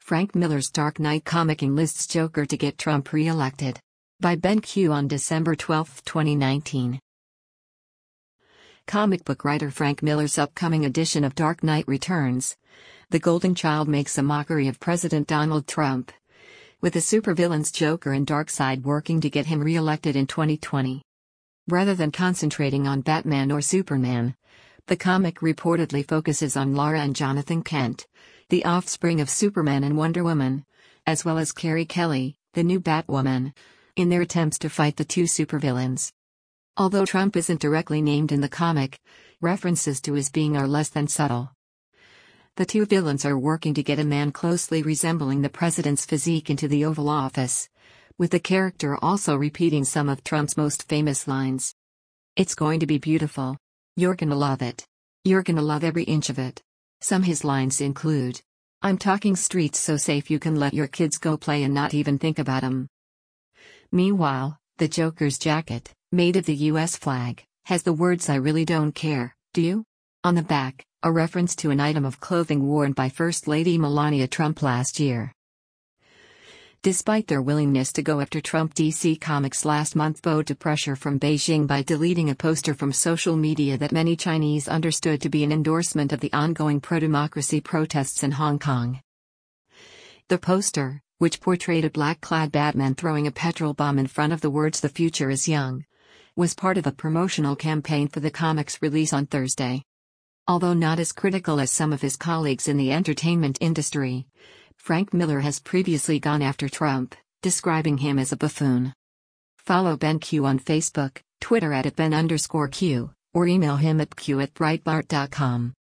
Frank Miller's Dark Knight comic enlists Joker to get Trump re-elected. By Ben Q on December 12, 2019. Comic book writer Frank Miller's upcoming edition of Dark Knight Returns. The Golden Child makes a mockery of President Donald Trump, with the supervillains Joker and Darkseid working to get him re-elected in 2020. Rather than concentrating on Batman or Superman, the comic reportedly focuses on Lara and Jonathan Kent, the offspring of Superman and Wonder Woman, as well as Carrie Kelly, the new Batwoman, in their attempts to fight the two supervillains. Although Trump isn't directly named in the comic, references to his being are less than subtle. The two villains are working to get a man closely resembling the president's physique into the Oval Office, with the character also repeating some of Trump's most famous lines. "It's going to be beautiful. You're gonna love it. You're gonna love every inch of it." Some his lines include, "I'm talking streets so safe you can let your kids go play and not even think about 'em." Meanwhile, the Joker's jacket, made of the US flag, has the words "I really don't care, do you?" on the back, a reference to an item of clothing worn by First Lady Melania Trump last year. Despite their willingness to go after Trump, DC Comics last month bowed to pressure from Beijing by deleting a poster from social media that many Chinese understood to be an endorsement of the ongoing pro-democracy protests in Hong Kong. The poster, which portrayed a black-clad Batman throwing a petrol bomb in front of the words "The future is young," was part of a promotional campaign for the comic's release on Thursday. Although not as critical as some of his colleagues in the entertainment industry, Frank Miller has previously gone after Trump, describing him as a buffoon. Follow Ben Q on Facebook, Twitter @Ben_Q, or email him at q@breitbart.com.